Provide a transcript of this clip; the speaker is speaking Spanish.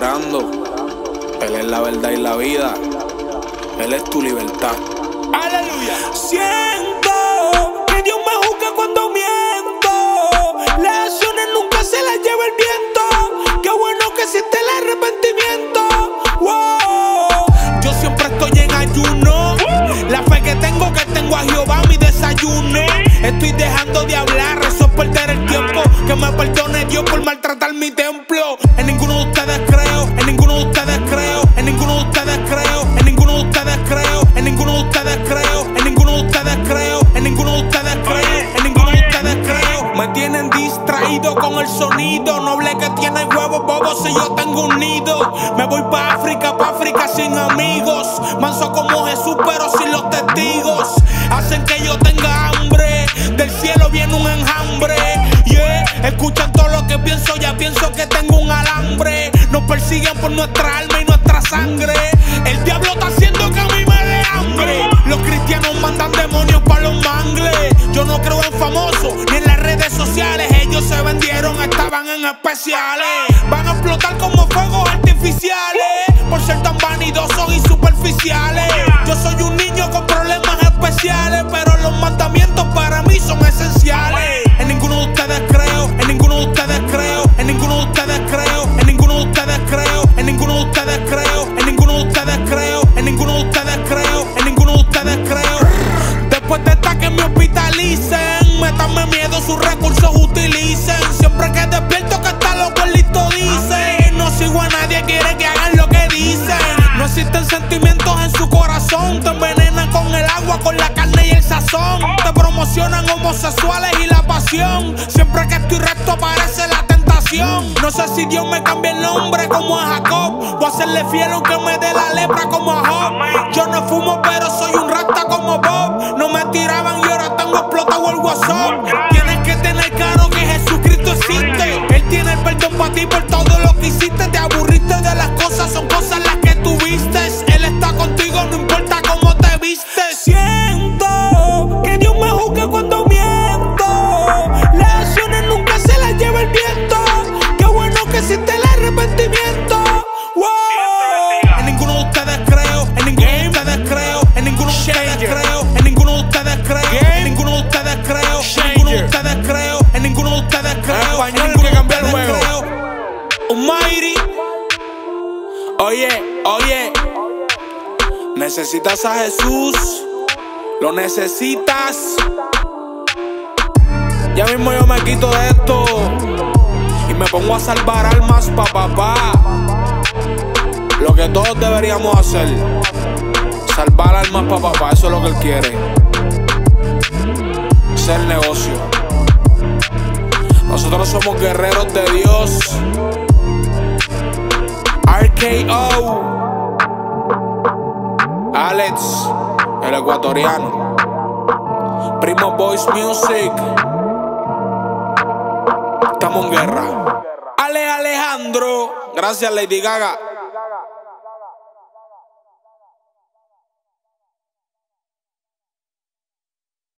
esperando. Él es la verdad y la vida. Él es tu libertad. Aleluya. Siento que Dios me juzga cuando miento. Las acciones nunca se las lleva el viento. Qué bueno que existe el arrepentimiento. Wow. Yo siempre estoy en ayuno. La fe que tengo a Jehová mi desayuno. Estoy dejando de hablar, eso es perder el tiempo. Que me perdone Dios por maltratar mi templo. En ninguno de ustedes creo, en ninguno de ustedes creo, en ninguno de ustedes creo, en ninguno de ustedes creo, en ninguno de ustedes creo, en ninguno de ustedes creo, en ninguno de ustedes creo, en ninguno de ustedes creo. Me tienen distraído con el sonido. Noble que tiene huevos bobos si yo tengo un nido. Me voy pa' África sin amigos. Manso como Jesús pero sin los testigos. Hacen que yo tenga hambre. Del cielo viene un enjambre. Yeah, escuchan todo lo que pienso. Ya pienso que tengo un alambre. Nos persiguen por nuestra alma y nuestra sangre. El diablo está haciendo que a mí me dé hambre. Los cristianos mandan demonios para los mangles. Yo no creo en famosos ni en las redes sociales. Ellos se vendieron, estaban en especiales. Van a explotar como fuegos artificiales por ser tan vanidosos y superficiales. Yo soy un niño con problemas especiales, pero los mandamientos para mí son esenciales. En ninguno de ustedes creo, en ninguno de ustedes creo, en ninguno de ustedes creo, en ninguno de ustedes creo, en ninguno de ustedes creo, en ninguno de ustedes creo, en ninguno de ustedes creo, en ninguno de ustedes creo. Después de esta que me hospitalicen, métanme miedo, sus recursos utilicen. Siempre que despierto que está loco el listo dice. No sigo a nadie, quiere que hagan lo que dicen. No existen sentimientos en su corazón. Te envenenan con el agua, con la carne y el sazón. Te promocionan homosexuales y la pasión. Siempre que estoy recto aparece la tentación. No sé si Dios me cambia el nombre como a Jacob. Voy a serle fiel aunque me dé la lepra como a Job. Yo no fumo pero soy un rata como Bob. No me tiraban y ahora tengo explotado el WhatsApp. Tienes que tener claro que Jesucristo existe. Él tiene el perdón para ti por todo lo que hiciste. Te aburriste de las cosas, son cosas las que tuviste. Él está contigo, no importa cómo te vistes. Siento que Dios me juzga cuando miento. Las acciones nunca se las lleva el viento. Qué bueno que existe el arrepentimiento. Wow. En ninguno de ustedes creo, en ninguno de ustedes creo, en ninguno de ustedes creo, en ninguno de ustedes creo, en ninguno de ustedes creo, en ninguno de ustedes creo, en ninguno de ustedes creo, en ninguno de ustedes creo. Almighty. Oye, necesitas a Jesús, lo necesitas. Ya mismo yo me quito de esto y me pongo a salvar almas pa' papá. Lo que todos deberíamos hacer, salvar almas pa' papá, eso es lo que él quiere. Ese es el negocio. Nosotros somos guerreros de Dios. RKO Alex, el ecuatoriano. Primo Boys Music. Estamos en guerra. Alejandro. Gracias Lady Gaga.